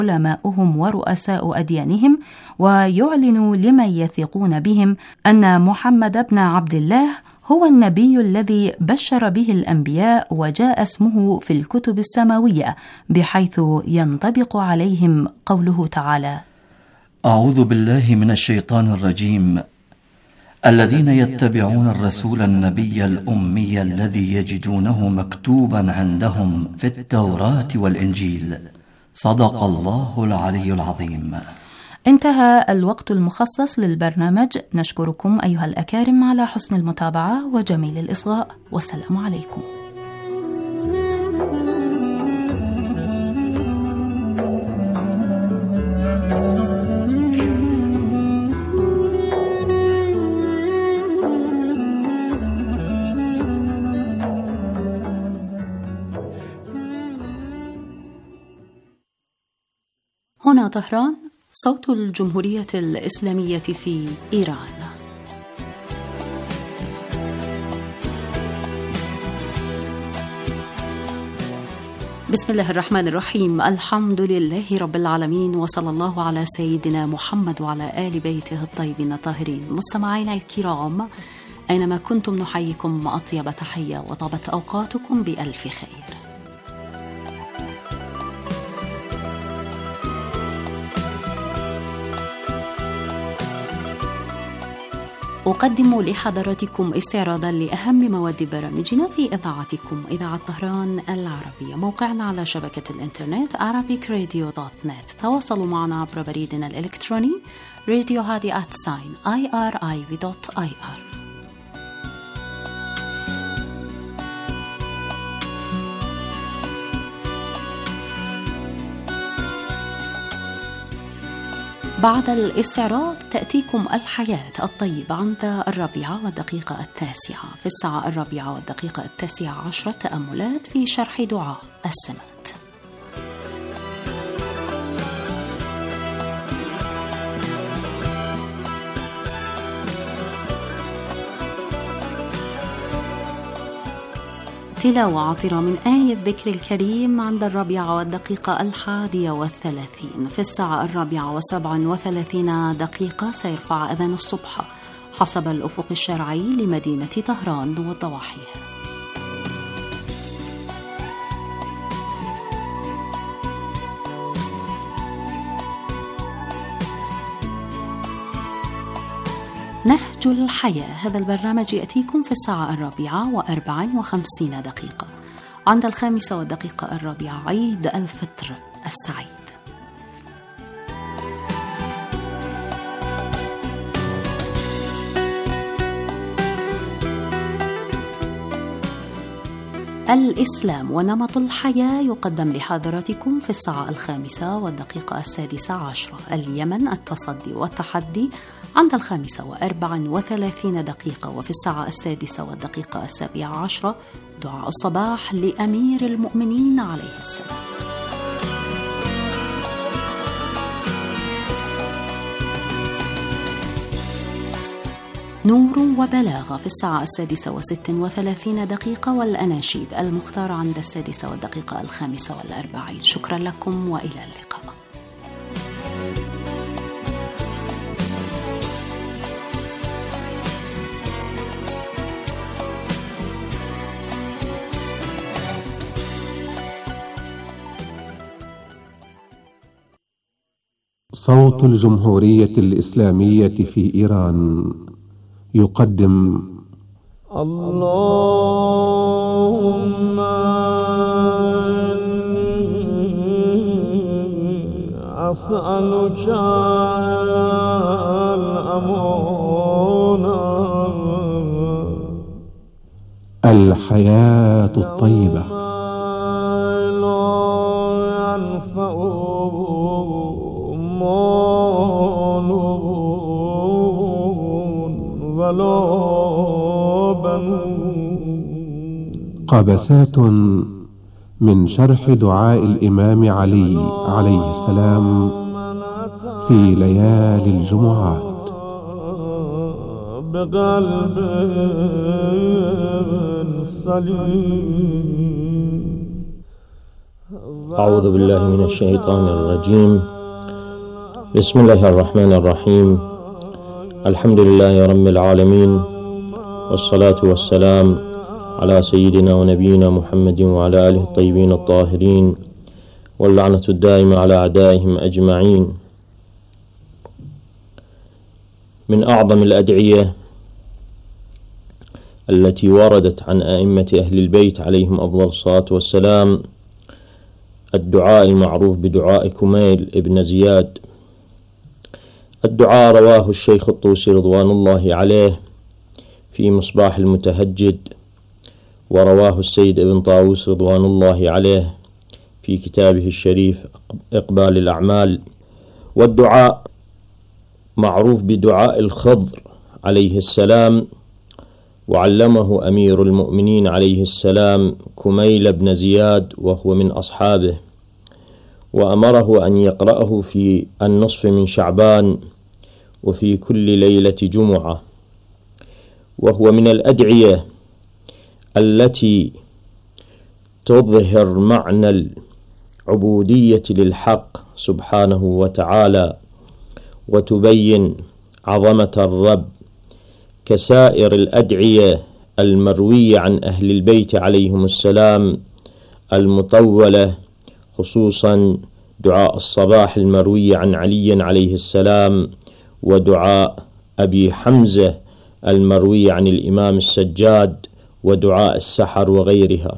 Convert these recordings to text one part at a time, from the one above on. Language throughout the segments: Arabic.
علماؤهم ورؤساء أديانهم، ويعلنوا لمن يثقون بهم أن محمد بن عبد الله هو النبي الذي بشر به الأنبياء وجاء اسمه في الكتب السماوية، بحيث ينطبق عليهم قوله تعالى: أعوذ بالله من الشيطان الرجيم. الذين يتبعون الرسول النبي الأمي الذي يجدونه مكتوبا عندهم في التوراة والإنجيل. صدق الله العلي العظيم. انتهى الوقت المخصص للبرنامج. نشكركم أيها الأكارم على حسن المتابعة وجميل الإصغاء، والسلام عليكم. هنا طهران، صوت الجمهورية الإسلامية في إيران. بسم الله الرحمن الرحيم. الحمد لله رب العالمين، وصلى الله على سيدنا محمد وعلى آل بيته الطيبين الطاهرين. مستمعينا الكرام، أينما كنتم نحييكم أطيب تحية، وطابت أوقاتكم بألف خير. أقدم لحضراتكم استعراضا لأهم مواد برامجنا في إذاعتكم، إذاعة طهران العربية. موقعنا على شبكة الإنترنت arabicradio.net. تواصلوا معنا عبر بريدنا الإلكتروني radio@irib.ir. بعد الاستعراض تأتيكم الحياة الطيبة عند 4:09 في الساعة 4:19 تأملات في شرح دعاء السمات. تلاوة عطرة من آية الذكر الكريم عند 4:31 في الساعة 4:37 سيرفع أذان الصبح حسب الأفق الشرعي لمدينة طهران وضواحيها. نهج الحياة، هذا البرنامج يأتيكم في الساعة 4:54 عند 5:01 عيد الفطر السعيد. الإسلام ونمط الحياة يقدم لحضراتكم في الساعة 5:06. اليمن، التصدي والتحدي عند 5:34 وفي الساعة 6:17 دعاء الصباح لأمير المؤمنين عليه السلام. نور وبلاغة في الساعة 6:36 والأناشيد المختار عند 6:45. شكرا لكم وإلى اللقاء. صوت الجمهورية الإسلامية في إيران يقدم اللهم أسألك الأمان، الحياة الطيبة، قبسات من شرح دعاء الإمام علي عليه السلام في ليالي الجمعات. بقلب سليم أعوذ بالله من الشيطان الرجيم. بسم الله الرحمن الرحيم. الحمد لله رب العالمين، والصلاة والسلام على سيدنا ونبينا محمد وعلى آله الطيبين الطاهرين، واللعنة الدائمة على أعدائهم أجمعين. من أعظم الأدعية التي وردت عن أئمة أهل البيت عليهم أفضل الصلاة والسلام الدعاء المعروف بدعاء كميل ابن زياد. الدعاء رواه الشيخ الطوسي رضوان الله عليه في مصباح المتهجد، ورواه السيد ابن طاووس رضوان الله عليه في كتابه الشريف إقبال الأعمال. والدعاء معروف بدعاء الخضر عليه السلام، وعلمه أمير المؤمنين عليه السلام كميل بن زياد وهو من أصحابه، وأمره أن يقرأه في النصف من شعبان وفي كل ليلة جمعة. وهو من الأدعية التي تظهر معنى العبودية للحق سبحانه وتعالى، وتبين عظمة الرب، كسائر الأدعية المروية عن أهل البيت عليهم السلام المطولة، خصوصا دعاء الصباح المروي عن علي عليه السلام، ودعاء أبي حمزة المروي عن الإمام السجاد، ودعاء السحر وغيرها.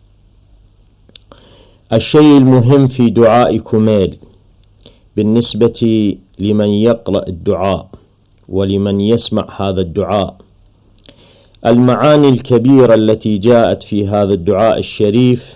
الشيء المهم في دعاء كميل بالنسبة لمن يقرأ الدعاء ولمن يسمع هذا الدعاء، المعاني الكبيرة التي جاءت في هذا الدعاء الشريف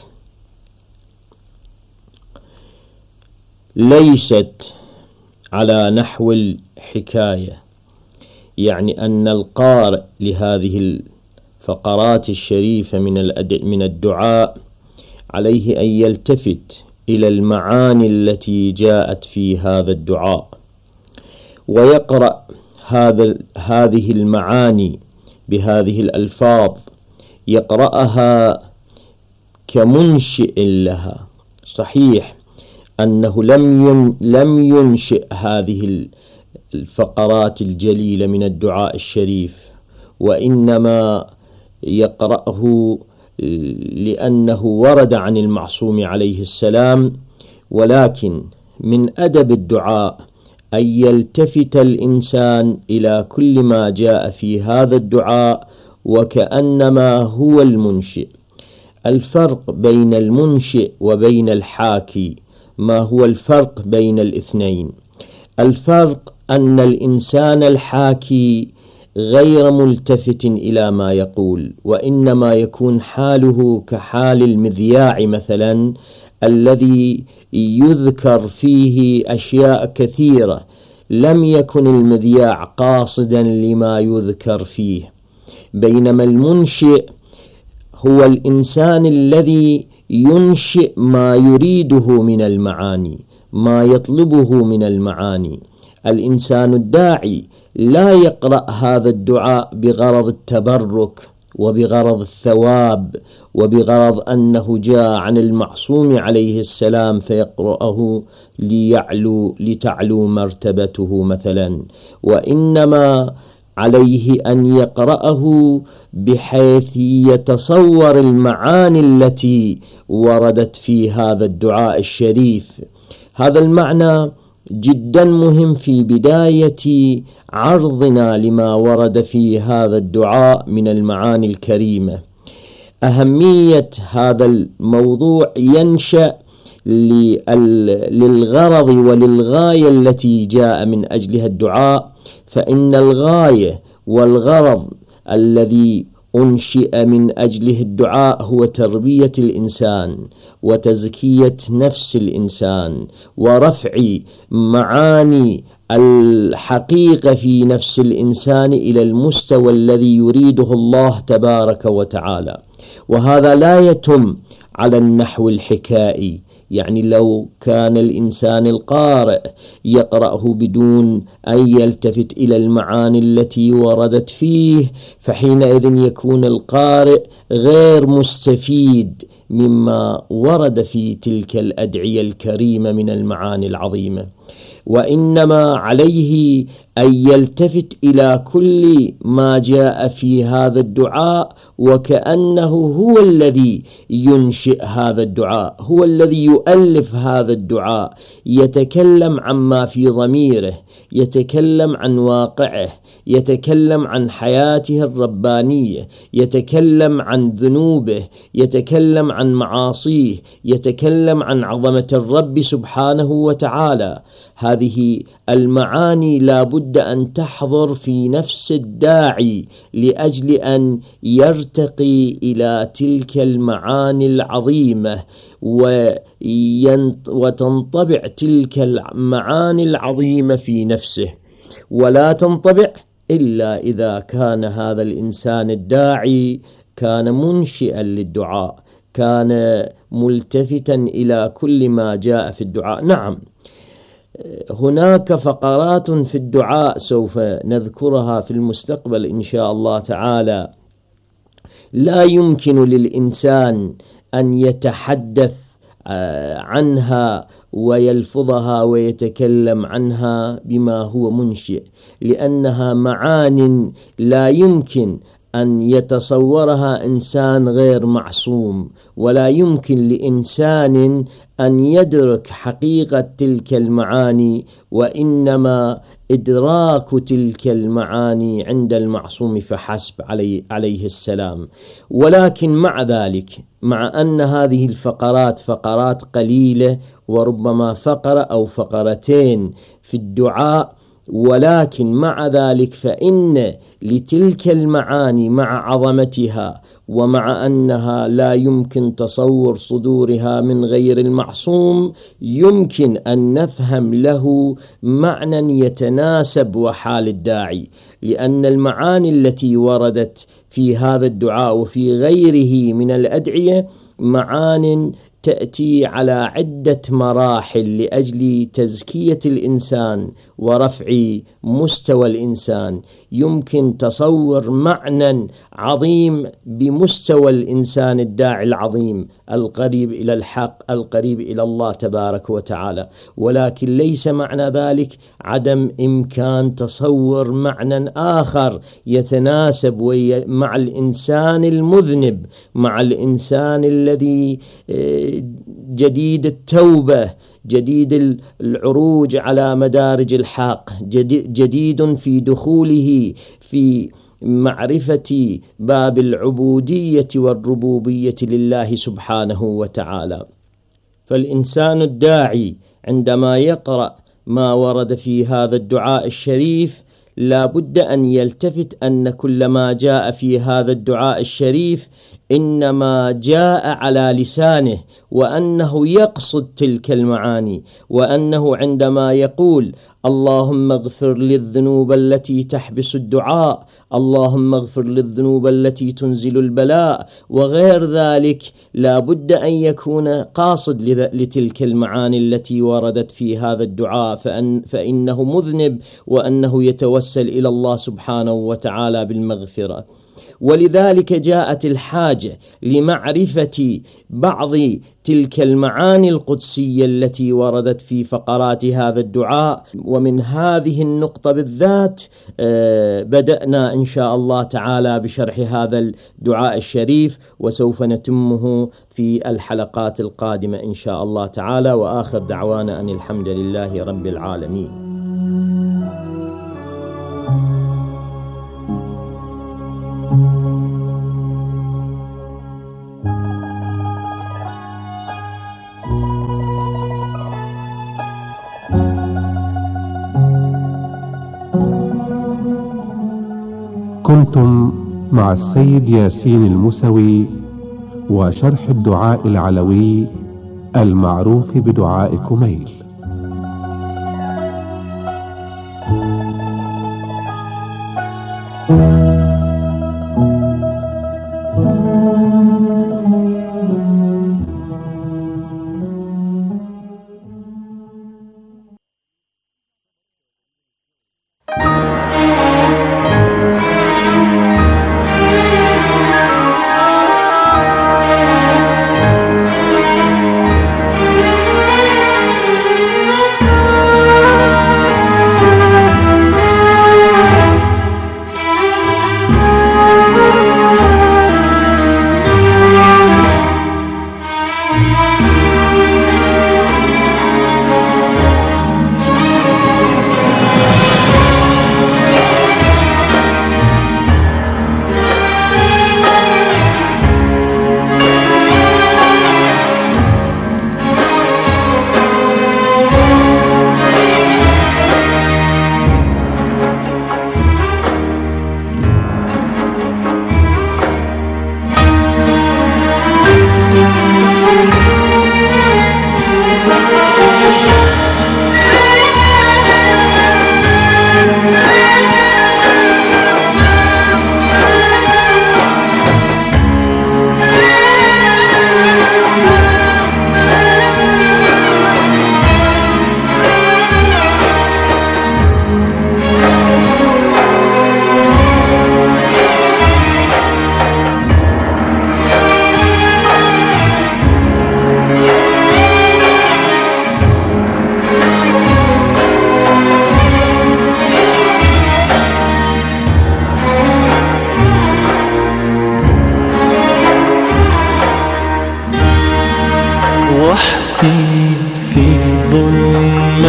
ليست على نحو الحكاية، يعني أن القارئ لهذه الفقرات الشريفة من الدعاء عليه أن يلتفت إلى المعاني التي جاءت في هذا الدعاء، ويقرأ هذه المعاني بهذه الألفاظ، يقرأها كمنشئ لها. صحيح أنه لم ينشئ هذه الفقرات الجليلة من الدعاء الشريف، وإنما يقرأه لأنه ورد عن المعصوم عليه السلام. ولكن من أدب الدعاء أن يلتفت الإنسان إلى كل ما جاء في هذا الدعاء وكأنما هو المنشئ. الفرق بين المنشئ وبين الحاكي، ما هو الفرق بين الاثنين؟ الفرق أن الإنسان الحاكي غير ملتفت إلى ما يقول، وإنما يكون حاله كحال المذياع مثلا، الذي يذكر فيه أشياء كثيرة لم يكن المذياع قاصدا لما يذكر فيه. بينما المنشئ هو الإنسان الذي ينشئ ما يريده من المعاني، ما يطلبه من المعاني. الإنسان الداعي لا يقرأ هذا الدعاء بغرض التبرك وبغرض الثواب وبغرض أنه جاء عن المعصوم عليه السلام فيقرأه لتعلو مرتبته مثلا، وإنما عليه أن يقرأه بحيث يتصور المعاني التي وردت في هذا الدعاء الشريف. هذا المعنى جدا مهم في بداية عرضنا لما ورد في هذا الدعاء من المعاني الكريمة. أهمية هذا الموضوع ينشأ للغرض وللغاية التي جاء من أجلها الدعاء، فإن الغاية والغرض الذي أنشئ من أجله الدعاء هو تربية الإنسان وتزكية نفس الإنسان ورفع معاني الحقيقة في نفس الإنسان إلى المستوى الذي يريده الله تبارك وتعالى. وهذا لا يتم على النحو الحكائي، يعني لو كان الإنسان القارئ يقرأه بدون أن يلتفت إلى المعاني التي وردت فيه، فحينئذ يكون القارئ غير مستفيد مما ورد في تلك الأدعية الكريمة من المعاني العظيمة، وإنما عليه أن يلتفت إلى كل ما جاء في هذا الدعاء وكأنه هو الذي ينشئ هذا الدعاء، هو الذي يؤلف هذا الدعاء، يتكلم عما في ضميره، يتكلم عن واقعه، يتكلم عن حياته الربانية، يتكلم عن ذنوبه، يتكلم عن معاصيه، يتكلم عن عظمة الرب سبحانه وتعالى. هذه المعاني لا بد أن تحضر في نفس الداعي لأجل أن يرتقي إلى تلك المعاني العظيمة وتنطبع تلك المعاني العظيمة في نفسه، ولا تنطبع إلا إذا كان هذا الإنسان الداعي كان منشئا للدعاء، كان ملتفتا إلى كل ما جاء في الدعاء. نعم، هناك فقرات في الدعاء سوف نذكرها في المستقبل إن شاء الله تعالى، لا يمكن للإنسان أن يتحدث عنها ويلفظها ويتكلم عنها بما هو منشئ، لأنها معان لا يمكن أن يتصورها إنسان غير معصوم، ولا يمكن لإنسان أن يدرك حقيقة تلك المعاني، وإنما إدراك تلك المعاني عند المعصوم فحسب عليه السلام. ولكن مع ذلك، مع أن هذه الفقرات فقرات قليلة وربما فقرة أو فقرتين في الدعاء، ولكن مع ذلك فإن لتلك المعاني مع عظمتها ومع أنها لا يمكن تصور صدورها من غير المعصوم، يمكن أن نفهم له معنى يتناسب وحال الداعي، لأن المعاني التي وردت في هذا الدعاء وفي غيره من الأدعية معان تأتي على عدة مراحل لأجل تزكية الإنسان ورفع مستوى الإنسان. يمكن تصور معنى عظيم بمستوى الإنسان الداعي العظيم القريب إلى الحق، القريب إلى الله تبارك وتعالى، ولكن ليس معنى ذلك عدم إمكان تصور معنى آخر يتناسب مع الإنسان المذنب، مع الإنسان الذي جديد التوبة، جديد العروج على مدارج الحق، جديد في دخوله في معرفة باب العبودية والربوبية لله سبحانه وتعالى. فالإنسان الداعي عندما يقرأ ما ورد في هذا الدعاء الشريف لا بد أن يلتفت أن كل ما جاء في هذا الدعاء الشريف إنما جاء على لسانه، وأنه يقصد تلك المعاني، وأنه عندما يقول اللهم اغفر للذنوب التي تحبس الدعاء، اللهم اغفر للذنوب التي تنزل البلاء وغير ذلك، لا بد أن يكون قاصد لتلك المعاني التي وردت في هذا الدعاء، فإنه مذنب وأنه يتوسل إلى الله سبحانه وتعالى بالمغفرة. ولذلك جاءت الحاجة لمعرفة بعض تلك المعاني القدسية التي وردت في فقرات هذا الدعاء. ومن هذه النقطة بالذات بدأنا إن شاء الله تعالى بشرح هذا الدعاء الشريف، وسوف نتمه في الحلقات القادمة إن شاء الله تعالى. وآخر دعوانا أن الحمد لله رب العالمين. كنتم مع السيد ياسين الموسوي وشرح الدعاء العلوي المعروف بدعاء كميل.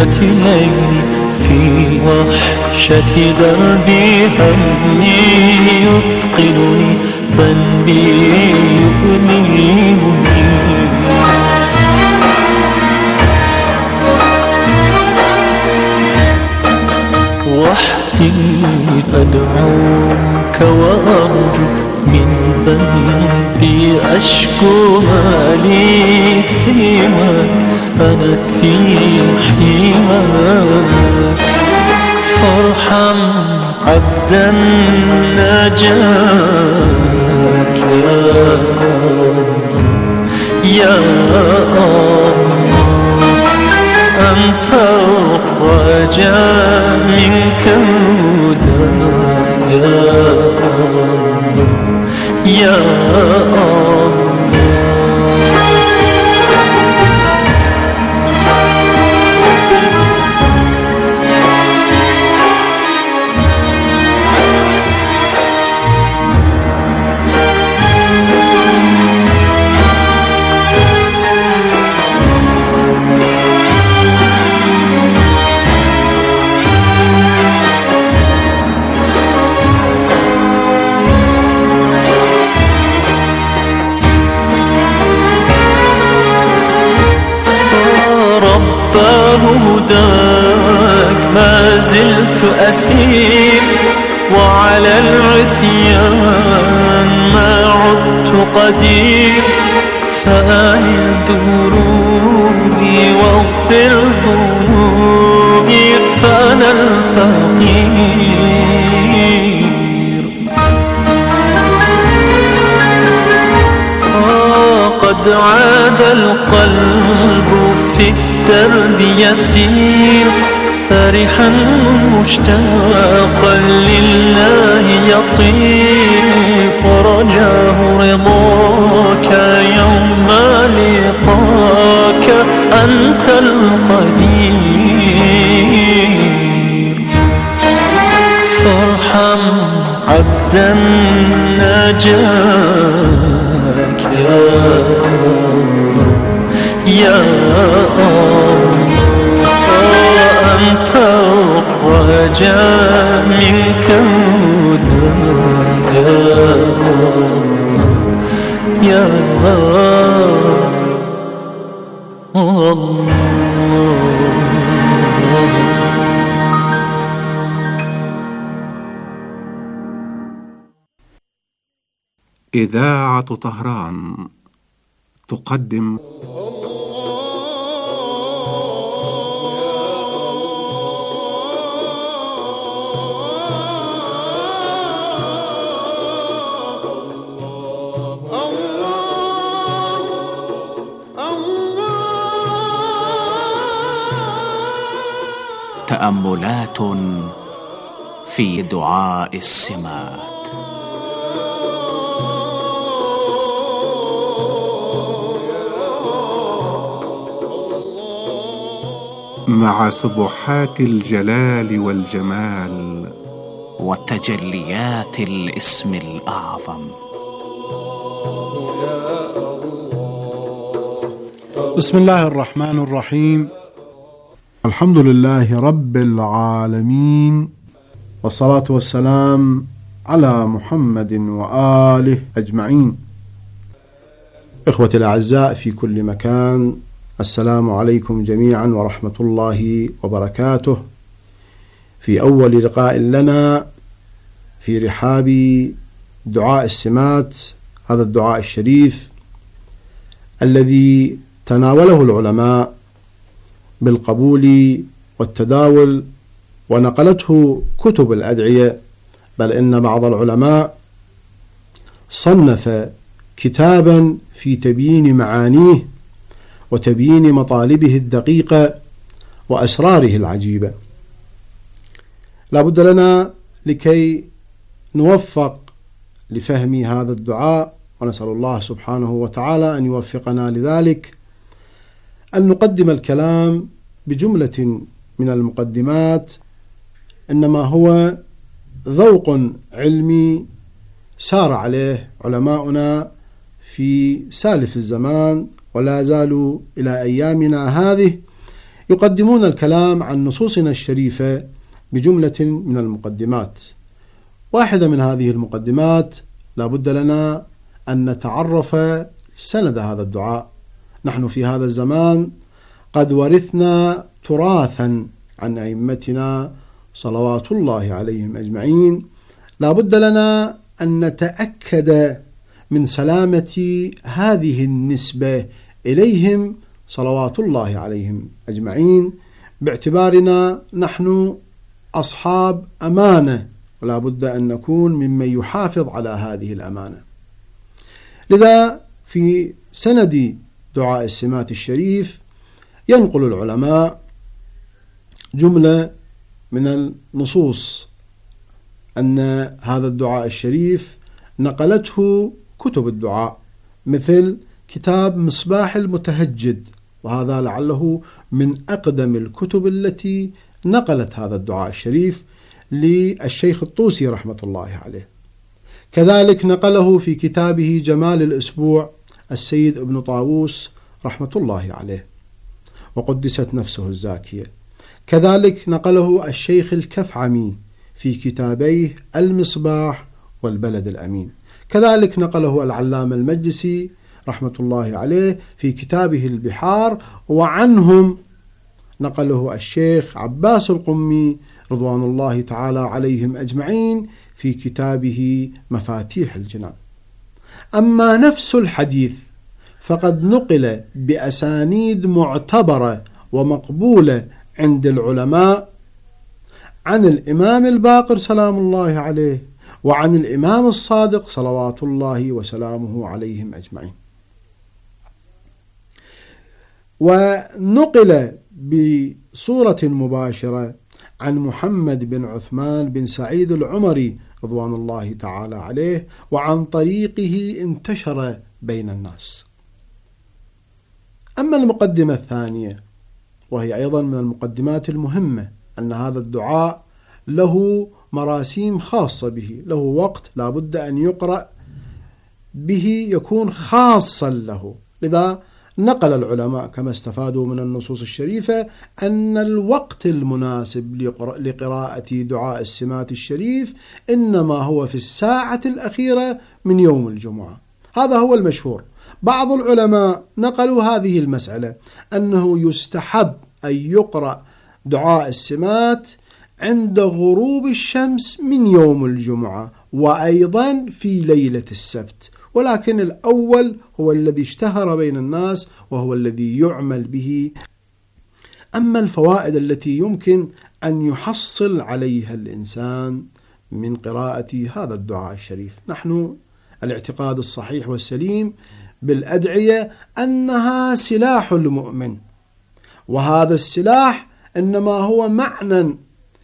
ظلمة ليلي في وحشة دربي همي يثقلني ذنبي يؤلمني وحدي أدعوك وأرجو من ذنبي أشكو ما لي سواك أنا في حماك فارحم عبدا نجاك يا الله أنت الرجاء منك هداك يا الله هداك ما زلت أسير وعلى العصيان ما عدت قدير فأنل دروبي واغفر ذنوبي فأنا الفقير قد عاد القلب في الدرب يسير فرحا مشتاقا لله يطير رجاه رضاك يوم لقاك أنت القدير فارحم عبدا نجاك يا الله أنت الرجاء منك هداك يا الله إذاعة طهران تقدم تأملات في دعاء السمات. مع سبحات الجلال والجمال وتجليات الاسم الأعظم. بسم الله الرحمن الرحيم. الحمد لله رب العالمين، والصلاة والسلام على محمد وآله أجمعين. إخوتي الأعزاء في كل مكان، السلام عليكم جميعا ورحمة الله وبركاته، في أول لقاء لنا في رحاب دعاء السمات، هذا الدعاء الشريف الذي تناوله العلماء بالقبول والتداول ونقلته كتب الأدعية، بل إن بعض العلماء صنف كتابا في تبيين معانيه وتبيين مطالبه الدقيقة وأسراره العجيبة. لا بد لنا لكي نوفق لفهم هذا الدعاء، ونسأل الله سبحانه وتعالى أن يوفقنا لذلك، أن نقدم الكلام بجملة من المقدمات، إنما هو ذوق علمي سار عليه علماؤنا في سالف الزمان ولا زالوا إلى أيامنا هذه يقدمون الكلام عن نصوصنا الشريفة بجملة من المقدمات. واحدة من هذه المقدمات لا بد لنا أن نتعرف سند هذا الدعاء. نحن في هذا الزمان قد ورثنا تراثا عن أئمتنا صلوات الله عليهم أجمعين، لا بد لنا أن نتأكد من سلامة هذه النسبة إليهم صلوات الله عليهم أجمعين، باعتبارنا نحن أصحاب أمانة، ولا بد أن نكون ممن يحافظ على هذه الأمانة. لذا في سند دعاء السمات الشريف ينقل العلماء جملة من النصوص أن هذا الدعاء الشريف نقلته كتب الدعاء، مثل كتاب مصباح المتهجد، وهذا لعله من أقدم الكتب التي نقلت هذا الدعاء الشريف للشيخ الطوسي رحمة الله عليه. كذلك نقله في كتابه جمال الأسبوع السيد ابن طاووس رحمة الله عليه وقدست نفسه الزاكية. كذلك نقله الشيخ الكفعمي في كتابيه المصباح والبلد الأمين. كذلك نقله العلامة المجلسي رحمة الله عليه في كتابه البحار، وعنهم نقله الشيخ عباس القمي رضوان الله تعالى عليهم أجمعين في كتابه مفاتيح الجنان. أما نفس الحديث فقد نقل بأسانيد معتبرة ومقبولة عند العلماء عن الإمام الباقر سلام الله عليه وعن الإمام الصادق صلوات الله وسلامه عليهم أجمعين، ونقل بصورة مباشرة عن محمد بن عثمان بن سعيد العمري رضوان الله تعالى عليه، وعن طريقه انتشر بين الناس. أما المقدمة الثانية وهي أيضا من المقدمات المهمة، أن هذا الدعاء له مراسيم خاصة به، له وقت لا بد أن يقرأ به يكون خاصا له. لذا نقل العلماء كما استفادوا من النصوص الشريفة أن الوقت المناسب لقراءة دعاء السمات الشريف إنما هو في الساعة الأخيرة من يوم الجمعة. هذا هو المشهور. بعض العلماء نقلوا هذه المسألة أنه يستحب أن يقرأ دعاء السمات عند غروب الشمس من يوم الجمعة وأيضا في ليلة السبت، ولكن الأول هو الذي اشتهر بين الناس وهو الذي يعمل به. أما الفوائد التي يمكن أن يحصل عليها الإنسان من قراءة هذا الدعاء الشريف، نحن الاعتقاد الصحيح والسليم بالأدعية أنها سلاح المؤمن، وهذا السلاح إنما هو معنى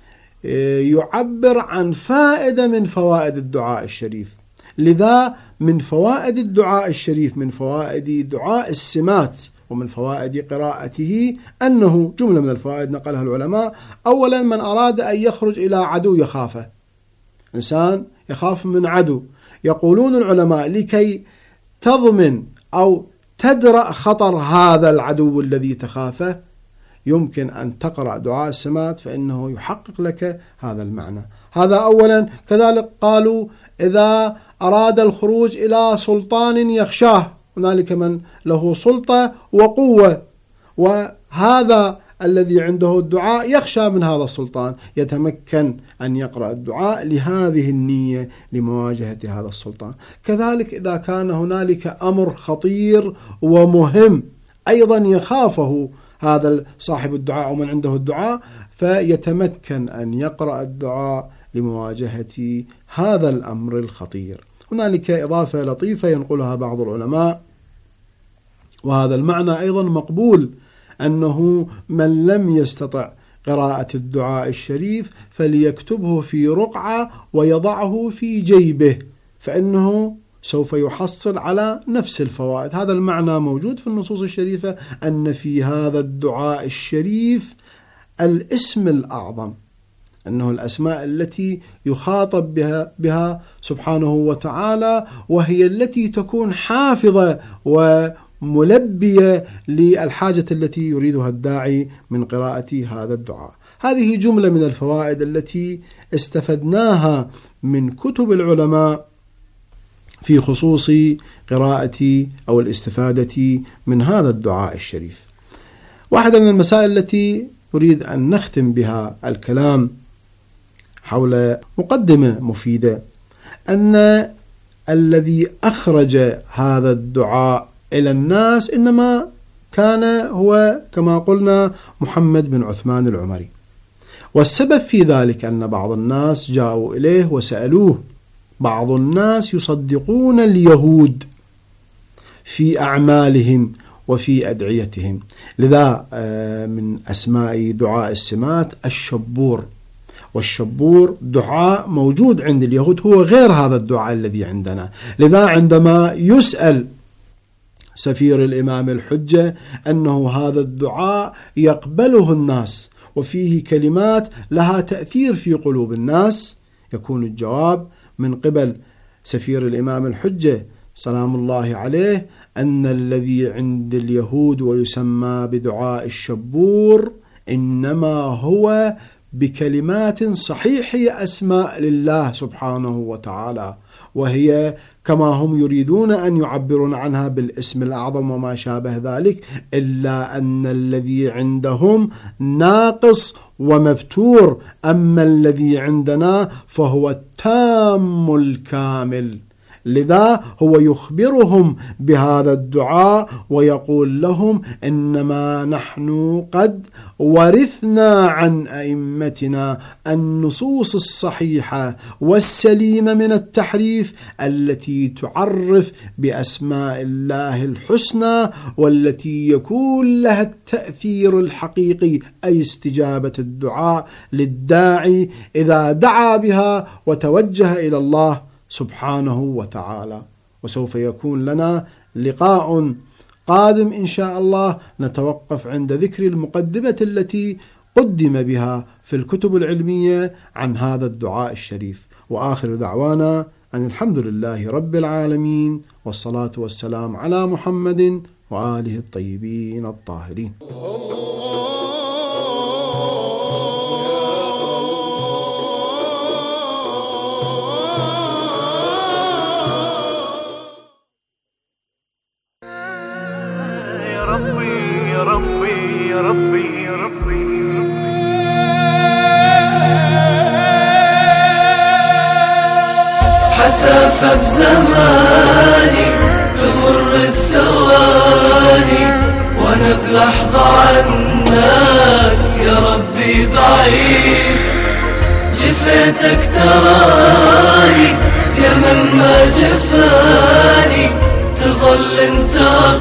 يعبر عن فائدة من فوائد الدعاء الشريف. لذا من فوائد الدعاء الشريف، من فوائد دعاء السمات ومن فوائد قراءته أنه جملة من الفوائد نقلها العلماء. أولا، من أراد أن يخرج إلى عدو يخافه، إنسان يخاف من عدو، يقولون العلماء لكي تضمن أو تدرأ خطر هذا العدو الذي تخافه يمكن أن تقرأ دعاء السمات فإنه يحقق لك هذا المعنى. هذا أولا. كذلك قالوا إذا أراد الخروج إلى سلطان يخشاه، هنالك من له سلطة وقوة، وهذا الذي عنده الدعاء يخشى من هذا السلطان، يتمكن أن يقرأ الدعاء لهذه النية لمواجهة هذا السلطان. كذلك إذا كان هنالك أمر خطير ومهم أيضا يخافه هذا صاحب الدعاء ومن عنده الدعاء، فيتمكن أن يقرأ الدعاء لمواجهة هذا الأمر الخطير. هنالك إضافة لطيفة ينقلها بعض العلماء، وهذا المعنى أيضا مقبول، أنه من لم يستطع قراءة الدعاء الشريف فليكتبه في رقعة ويضعه في جيبه، فإنه سوف يحصل على نفس الفوائد. هذا المعنى موجود في النصوص الشريفة، أن في هذا الدعاء الشريف الاسم الأعظم، أنه الأسماء التي يخاطب بها سبحانه وتعالى، وهي التي تكون حافظة ملبية للحاجة التي يريدها الداعي من قراءة هذا الدعاء. هذه جملة من الفوائد التي استفدناها من كتب العلماء في خصوص قراءة أو الاستفادة من هذا الدعاء الشريف. واحدة من المسائل التي أريد أن نختم بها الكلام حول مقدمة مفيدة، أن الذي أخرج هذا الدعاء إلى الناس إنما كان هو كما قلنا محمد بن عثمان العمري، والسبب في ذلك أن بعض الناس جاءوا إليه وسألوه. بعض الناس يصدقون اليهود في أعمالهم وفي أدعيتهم، لذا من أسماء دعاء السمات الشبور، والشبور دعاء موجود عند اليهود هو غير هذا الدعاء الذي عندنا. لذا عندما يسأل سفير الإمام الحجة أنه هذا الدعاء يقبله الناس وفيه كلمات لها تأثير في قلوب الناس، يكون الجواب من قبل سفير الإمام الحجة سلام الله عليه أن الذي عند اليهود ويسمى بدعاء الشبور إنما هو بكلمات صحيحة أسماء لله سبحانه وتعالى، وهي كما هم يريدون أن يعبرون عنها بالاسم الأعظم وما شابه ذلك، إلا أن الذي عندهم ناقص ومبتور، أما الذي عندنا فهو التام الكامل. لذا هو يخبرهم بهذا الدعاء ويقول لهم إنما نحن قد ورثنا عن أئمتنا النصوص الصحيحة والسليمة من التحريف التي تعرف بأسماء الله الحسنى، والتي يكون لها التأثير الحقيقي أي استجابة الدعاء للداعي إذا دعا بها وتوجه إلى الله سبحانه وتعالى. وسوف يكون لنا لقاء قادم إن شاء الله نتوقف عند ذكر المقدمة التي قدم بها في الكتب العلمية عن هذا الدعاء الشريف. وآخر دعوانا أن الحمد لله رب العالمين، والصلاة والسلام على محمد وآله الطيبين الطاهرين. حسافة بزماني تمر الثواني وانا بلحظة عنك يا ربي بعيد، جفيتك تراني يا من ما جفاني، تظل انت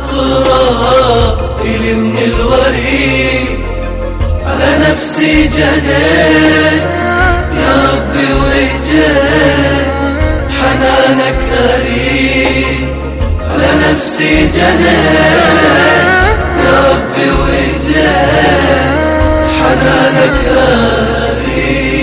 اقرب الي من الوريد، على نفسي جنيت يا ربي وجيت، حنانك أريد على نفسي جنيت يا ربي وجيت، حنانك أريد.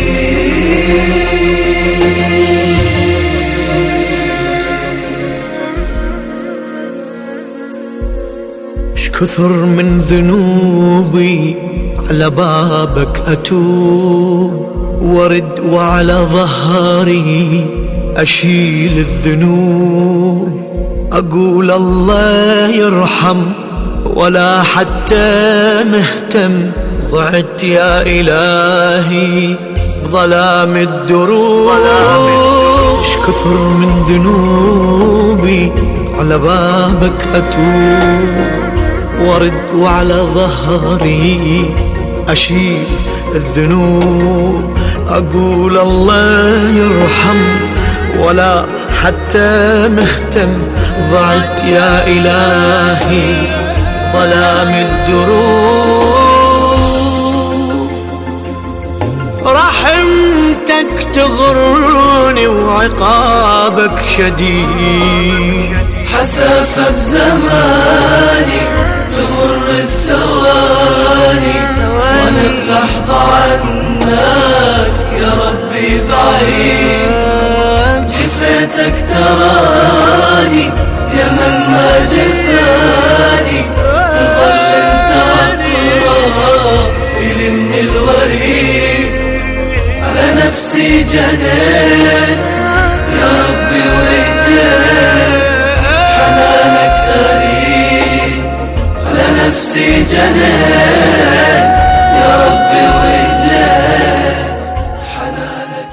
كثر من ذنوبي على بابك أتوب، ورد وعلى ظهري أشيل الذنوب، أقول الله يرحم ولا حتى مهتم، ضعت يا إلهي ظلام الدروب. كثر من ذنوبي على بابك أتوب، ورد وعلى ظهري أشيل الذنوب، أقول الله يرحم ولا حتى مهتم، ضعت يا إلهي ظلام الدروب. رحمتك تغرني وعقابك شديد، حسافة بزماني تمر الثواني وانا بلحظة عنك يا ربي بعيد، جفيتك تراني يا من ما جفاني، نفسي جنيت يا ربي وجيت حنانك أريد على نفسي جنيت يا ربي وجيت حنانك.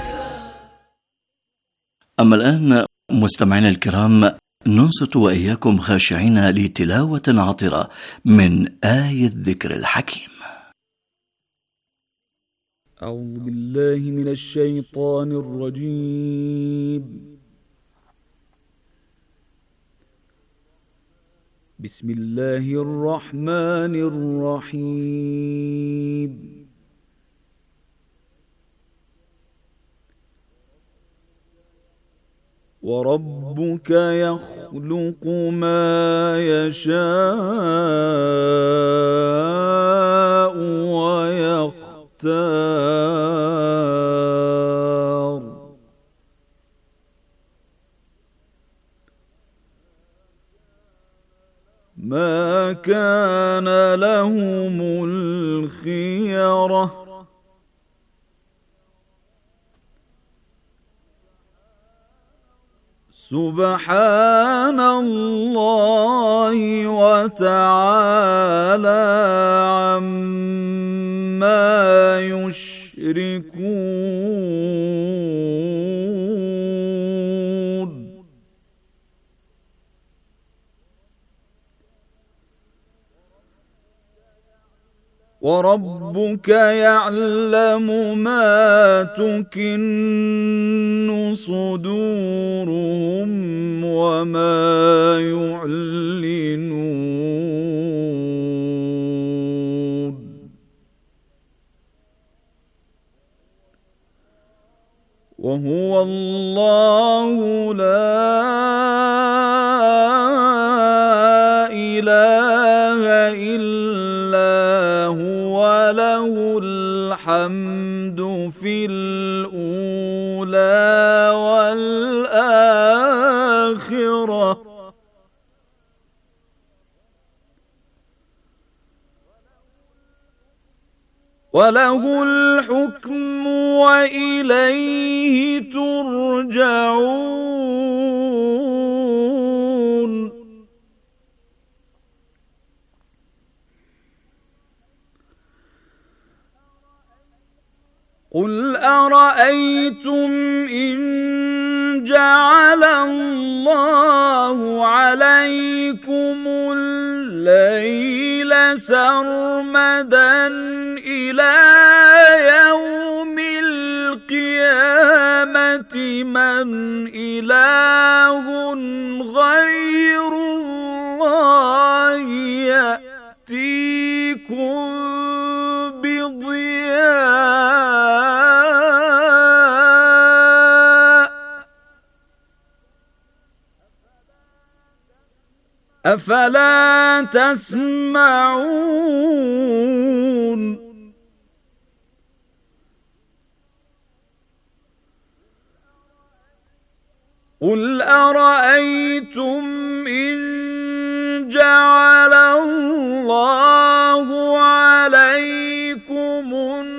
أما الآن مستمعينا الكرام ننصت وإياكم خاشعين لتلاوة عطرة من آية الذكر الحكيم. أعوذ بالله من الشيطان الرجيم. بسم الله الرحمن الرحيم. وربك يخلق ما يشاء ويختار ما كان لهم الخيرة سبحان الله وتعالى عما يشركون. وربك يعلم ما تكن صدورهم وما يعلنون. وهو الله لا إله إلا هو له الحمد في الأولى والآخرة وله الحكم وإليه ترجعون. قل أرأيتم إن جعل الله عليكم الليل سرمدا إلى يوم القيامة من إله غير الله يأتيكم بضياء أفلا تسمعون. قل أرأيتم إن جعل الله عليكم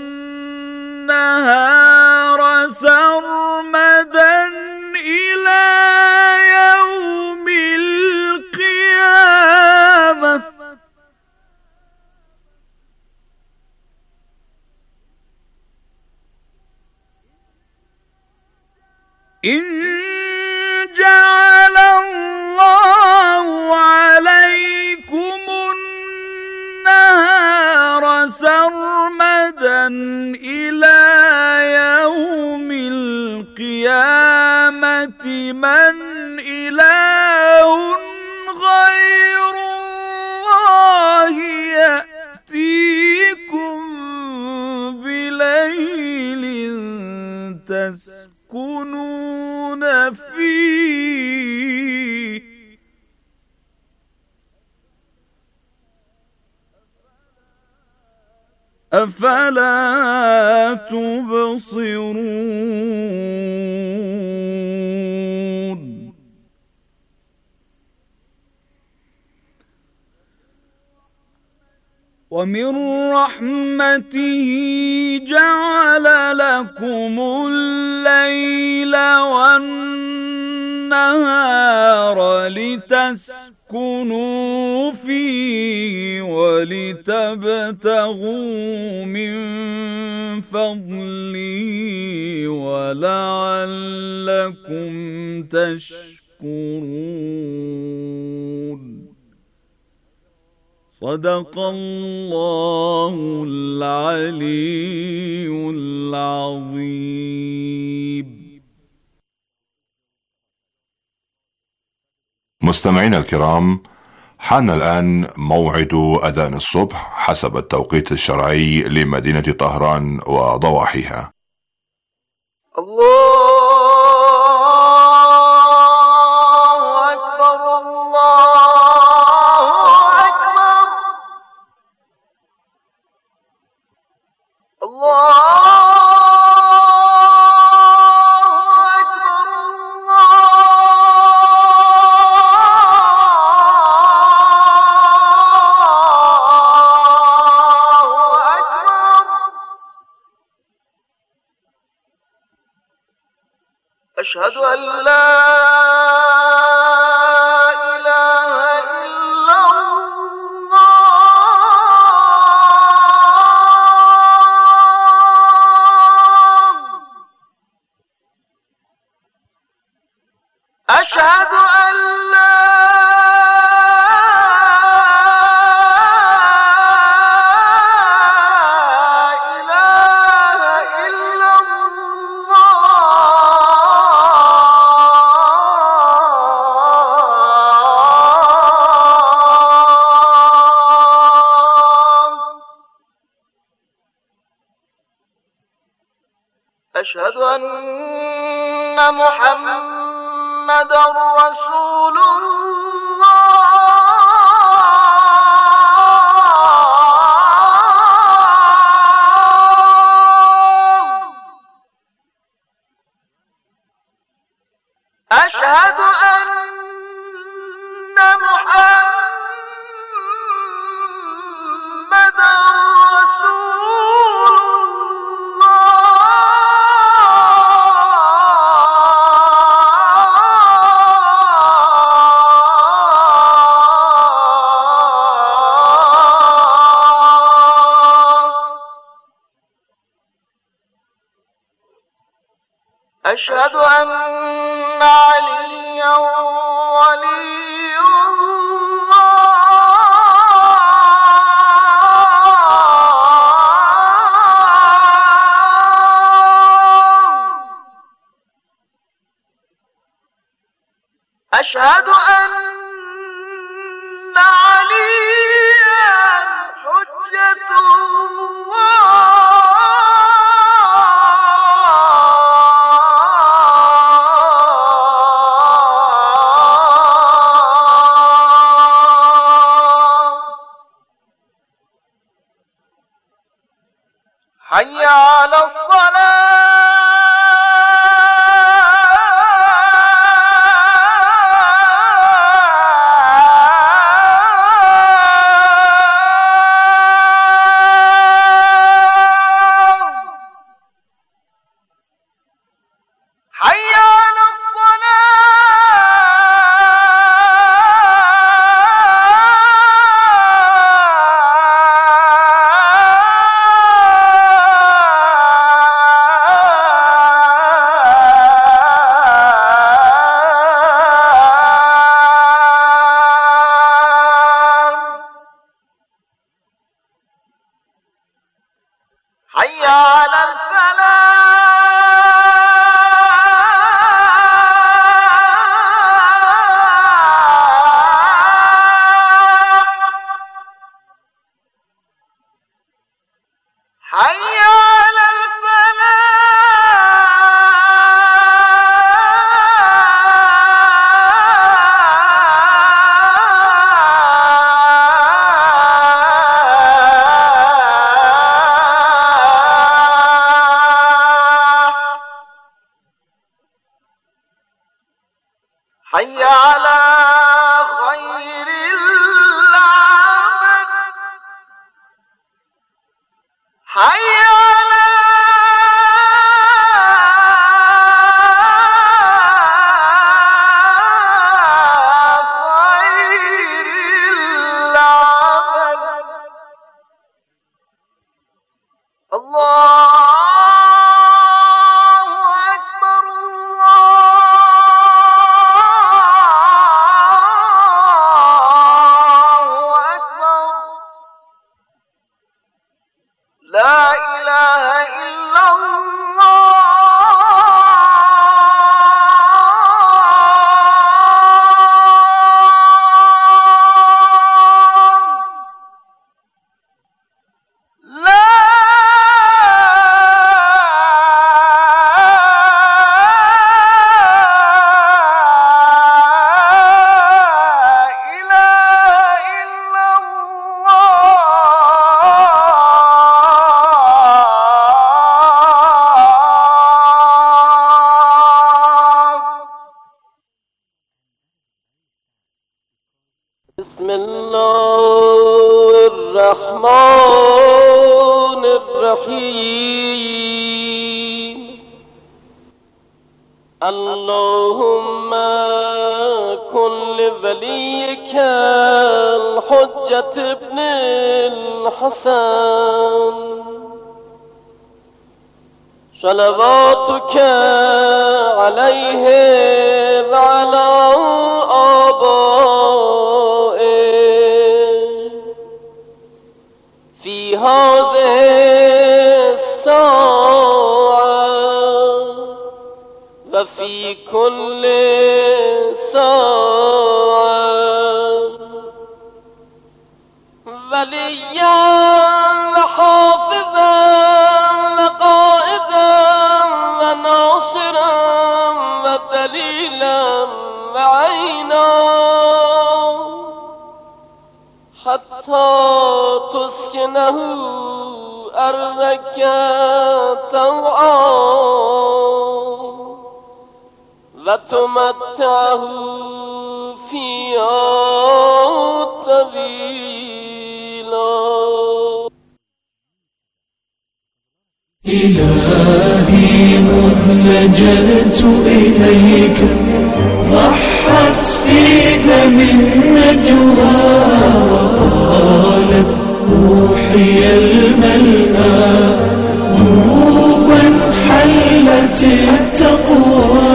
النهار سرمدا إلى يوم القيامة إن جعل الله عليكم النهار سرمدا إلى يوم القيامة من إله غير الله يأتيكم بليل تسكنون فيه أفلا تبصرون. ومن رحمته جعل لكم والنهار لتسكنوا فيه ولتبتغوا من فضله ولعلكم تشكرون. صدق الله العلي العظيم. مستمعينا الكرام، حان الآن موعد أذان الصبح حسب التوقيت الشرعي لمدينة طهران وضواحيها. الله أكبر الله أكبر الله أشهد أن لا إله إلا الله. أشهد أن لا أشهد أن محمدًا رسول الله. أشهد أن محمدًا أشهد أن عليا ولي الله. أشهد أن عليا حجة الله. حي على الصلاة. حي على حي على الفلاح. حي على حي على خير العمل. حي على اللهم كن لوليك الحجة ابن الحسن صلواتك عليه وعلى آبائه في هذه الساعة وفي كل ساعة وليا وحافظا وقائدا وناصرا ودليلا وعينا حتى تسكنه أرضك طوعا وتمتعه فيها طويلا. إلهي مذ لجأت إليك ضحت في دم النجوى وقالت روحي الملأى ذنوبا حلت التقوى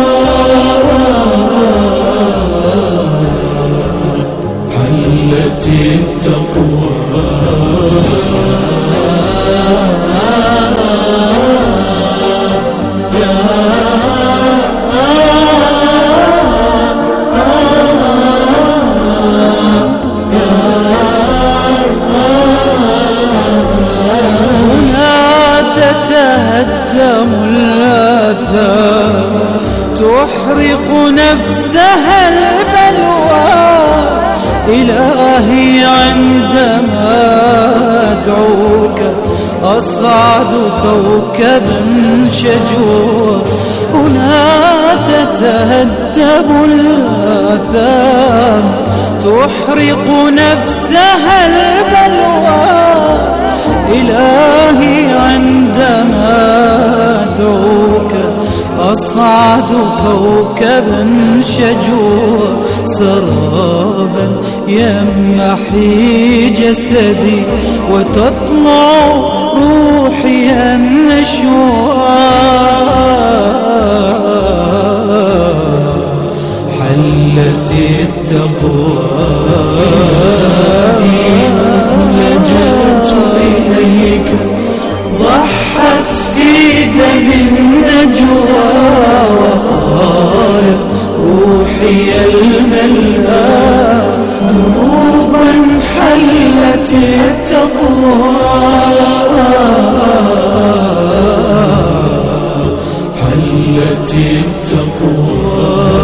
حلت التقوى تتهدم الآثام تحرق نفسها البلوى إلهي عندما أدعوك أصعد كوكبا شجوا هنا تتهدم الآثام تحرق نفسها البلوى إلهي عندما أدعوك أصعد كوكبا شجوا سرابا يمحي جسدي وتطلع روحي النشوى حلت التقوى لجأت إليك ضحت في دم النجوى وقالت روحي الملأى ذنوبا حلت التقوى حلت التقوى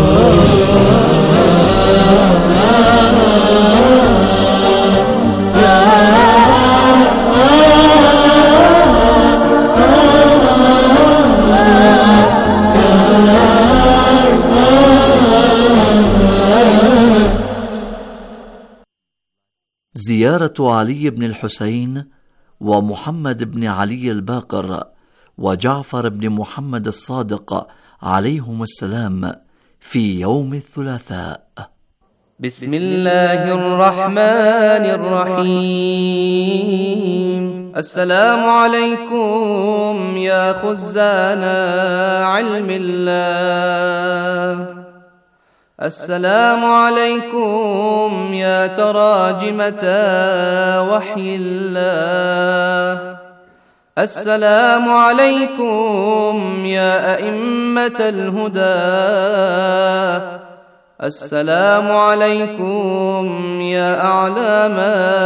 زيارة علي بن الحسين ومحمد بن علي الباقر وجعفر بن محمد الصادق عليهم السلام في يوم الثلاثاء. بسم الله الرحمن الرحيم. السلام عليكم يا خزان علم الله، السلام عليكم يا تراجمة وحي الله، السلام عليكم يا أئمة الهدى، السلام عليكم يا أعلام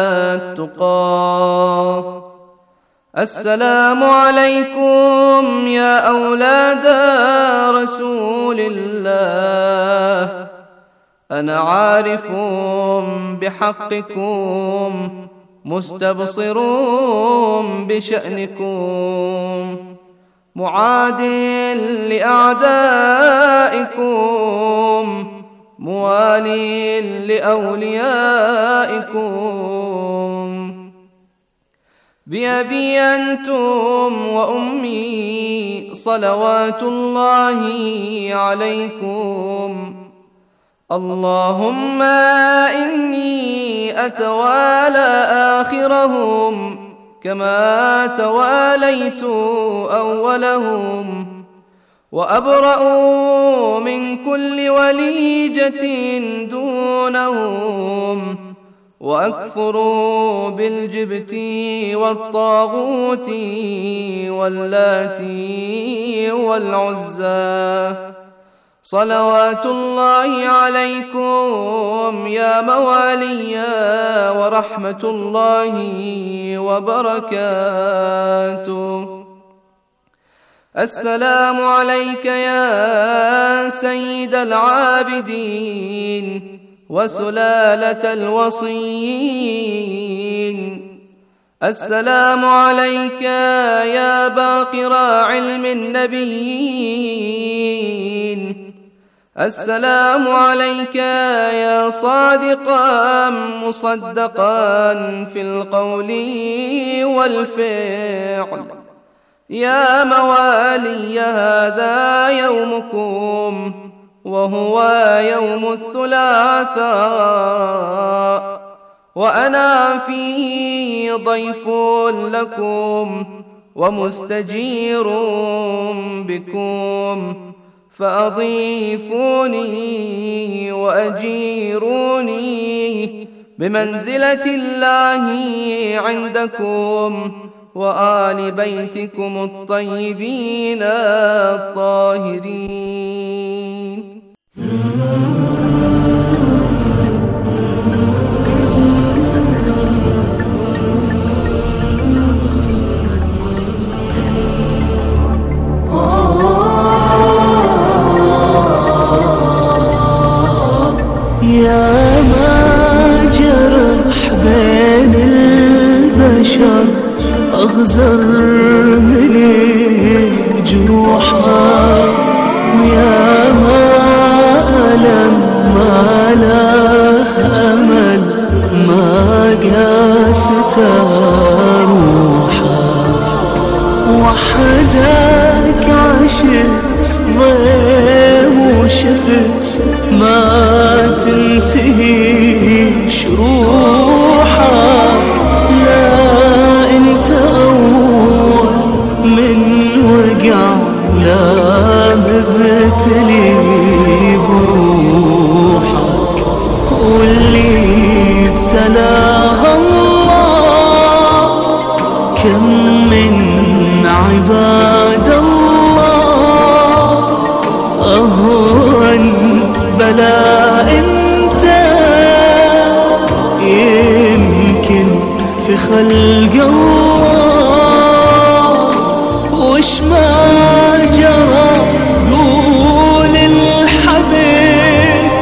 التقى، السلام عليكم يا أولاد رسول الله، أنا عارف بحقكم مستبصر بشأنكم، معاد لأعدائكم موالي لأوليائكم، بأبي أنتم وأمي صلوات الله عليكم. اللهم إني أتوالى آخرهم كما تواليت أولهم، وأبرأ من كل وليجة دونهم، وأكفر بالجبت والطاغوت واللات والعزى. صلوات الله عليكم يا موالي ورحمة الله وبركاته. السلام عليك يا سيد العابدين وسلالة الوصيين. السلام عليك يا باقر علم النبيين. السلام عليك يا صادقا مصدقا في القول والفعل. يا موالي هذا يومكم، وهو يوم الثلاثاء، وأنا فيه ضيف لكم ومستجير بكم، فأضيفوني وأجيروني بمنزلة الله عندكم وآل بيتكم الطيبين الطاهرين. يا ما جرح بين البشر أغزر من جروحها، ويا ما ألم ما له أمل ما قاست روحها. وحدك عشت ضيم وشفت ما تنتهي شروحك. لا انت اول من وقع، لا مبتلي بروحك. واللي ابتلاها الله كم من عباد الله. أهون بلا انت يمكن في خلق الله، وش ما جرى قول الحبيب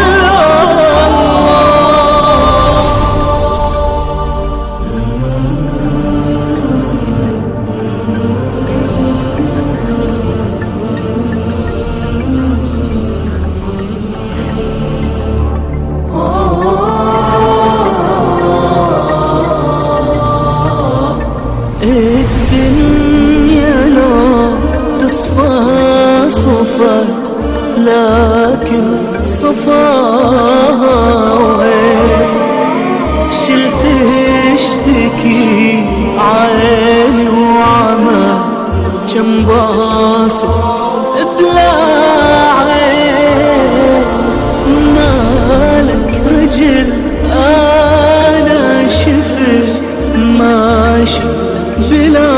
الدنيا لو تصفى صفت، لكن صفاها وين شلت اشتكي عيني وعمى كم باصت بلا عين. مالك رجل انا شفت ماشي بلا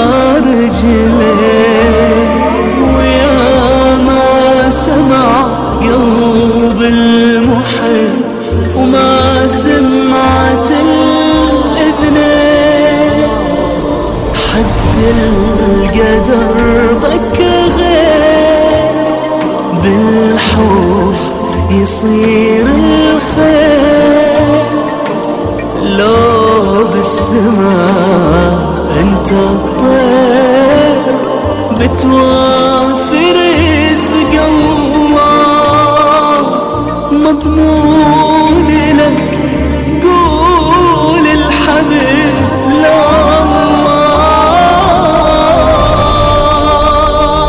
رجلين، ويا ما سمع قلب المحب وما سمعت الإذنين. حتى القدر بك غير، بالحب يصير الخير. لو بالسماء انت الطير بتوافر رزق الله. مضمون لك قول الحبيب لا الله.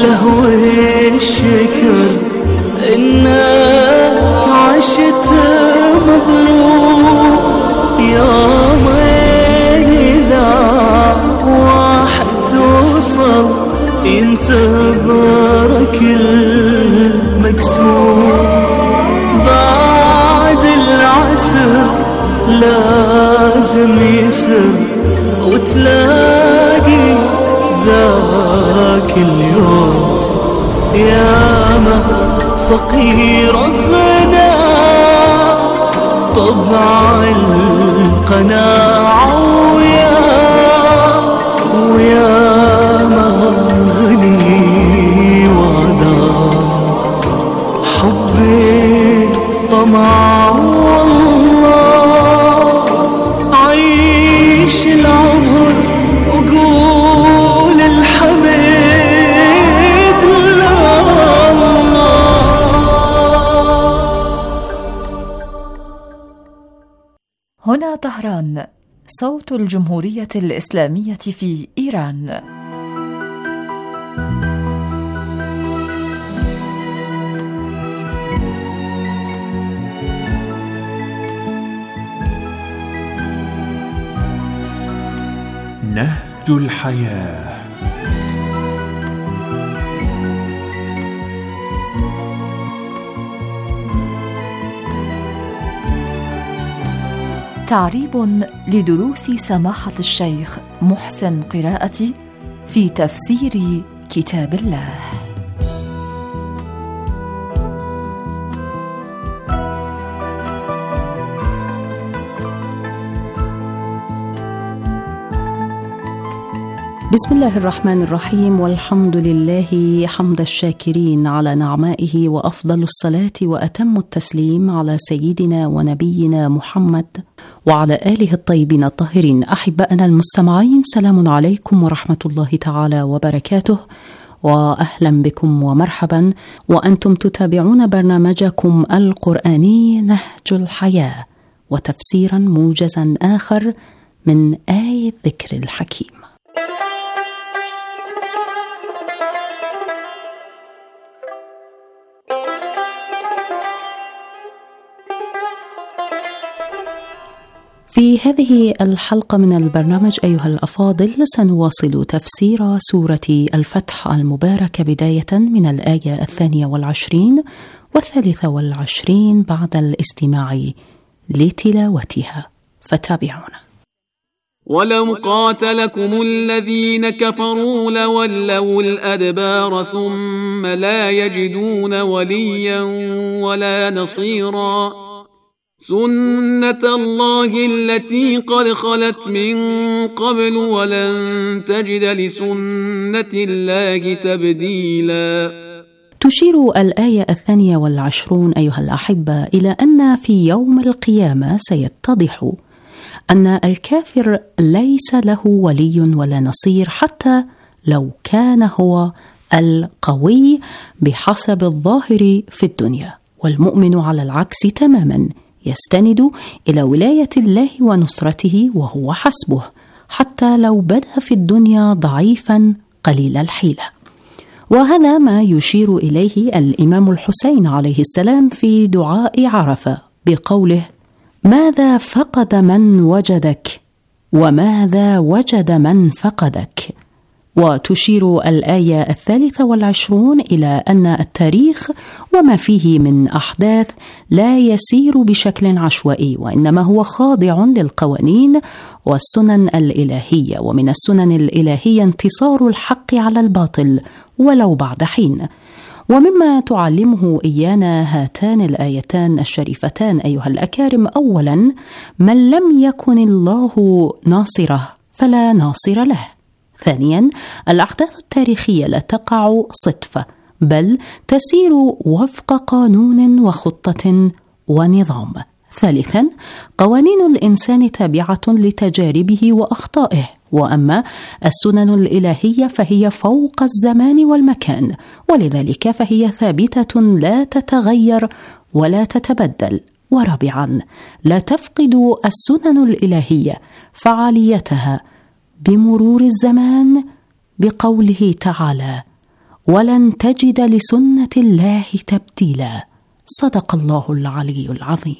لهو الشكر إنك عشت مظلوم. يوم إذا واحد وصل ينتظرك المقسوم، بعد العسر لازم يسر وتلاقي ذاك اليوم. يا ما فقير غنى طبع القناعة، ويا ما غني وعدا حبي طمع. والله عيش العمر وقول الحمد لله. هنا طهران، صوت الجمهورية الإسلامية في إيران. نهج الحياة. تعريب لدروس سماحة الشيخ محسن قراءتي في تفسير كتاب الله. بسم الله الرحمن الرحيم، والحمد لله حمد الشاكرين على نعمائه، وأفضل الصلاة وأتم التسليم على سيدنا ونبينا محمد وعلى آله الطيبين الطاهرين. أحبائنا المستمعين، سلام عليكم ورحمة الله تعالى وبركاته، وأهلا بكم ومرحبا، وأنتم تتابعون برنامجكم القرآني نهج الحياة، وتفسيرا موجزا آخر من آية الذكر الحكيم. في هذه الحلقة من البرنامج أيها الأفاضل سنواصل تفسير سورة الفتح المباركة بداية من الآية 22 و23 بعد الاستماع لتلاوتها، فتابعونا. ولو قاتلكم الذين كفروا لولوا الأدبار ثم لا يجدون وليا ولا نصيرا سنة الله التي قد خلت من قبل ولن تجد لسنة الله تبديلا. تشير الآية 22 أيها الأحبة إلى أن في يوم القيامة سيتضح أن الكافر ليس له ولي ولا نصير، حتى لو كان هو القوي بحسب الظاهر في الدنيا، والمؤمن على العكس تماما يستند إلى ولاية الله ونصرته وهو حسبه، حتى لو بدا في الدنيا ضعيفا قليل الحيلة. وهذا ما يشير إليه الإمام الحسين عليه السلام في دعاء عرفة بقوله: ماذا فقد من وجدك وماذا وجد من فقدك. وتشير الآية 23 إلى أن التاريخ وما فيه من أحداث لا يسير بشكل عشوائي، وإنما هو خاضع للقوانين والسنن الإلهية، ومن السنن الإلهية انتصار الحق على الباطل ولو بعد حين. ومما تعلمه إيانا هاتان الآيتان الشريفتان أيها الأكارم: أولا، من لم يكن الله ناصره فلا ناصر له. ثانيا، الأحداث التاريخية لا تقع صدفة، بل تسير وفق قانون وخطة ونظام. ثالثا، قوانين الإنسان تابعة لتجاربه وأخطائه، وأما السنن الإلهية فهي فوق الزمان والمكان، ولذلك فهي ثابتة لا تتغير ولا تتبدل. ورابعا، لا تفقد السنن الإلهية فعاليتها بمرور الزمان، بقوله تعالى: ولن تجد لسنة الله تبديلا. صدق الله العلي العظيم.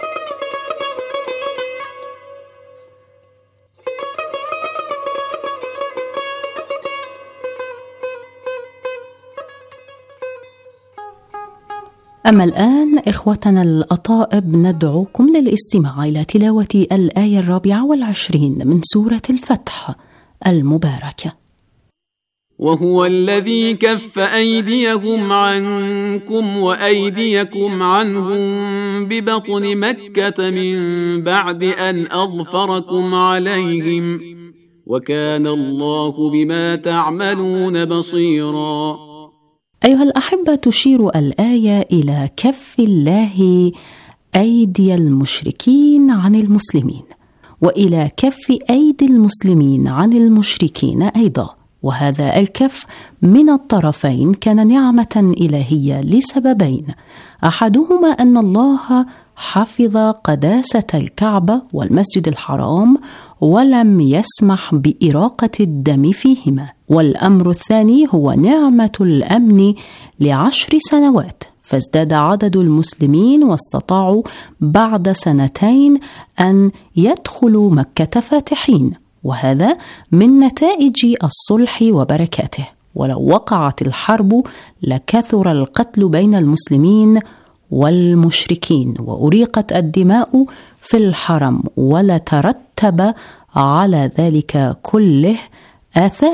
أما الآن إخوتنا الأطائب ندعوكم للاستماع إلى تلاوة الآية 24 من سورة الفتح المباركة. وهو الذي كف أيديهم عنكم وأيديكم عنهم ببطن مكة من بعد أن أظفركم عليهم وكان الله بما تعملون بصيرا. أيها الأحبة، تشير الآية إلى كف الله أيدي المشركين عن المسلمين، وإلى كف أيدي المسلمين عن المشركين أيضا، وهذا الكف من الطرفين كان نعمة إلهية لسببين: أحدهما أن الله حفظ قداسة الكعبة والمسجد الحرام ولم يسمح بإراقة الدم فيهما، والأمر الثاني هو نعمة الأمن ل10 سنوات، فازداد عدد المسلمين واستطاعوا بعد 2 أن يدخلوا مكة فاتحين، وهذا من نتائج الصلح وبركاته. ولو وقعت الحرب لكثر القتل بين المسلمين والمشركين وأريقت الدماء في الحرم، ولترتب على ذلك كله آثار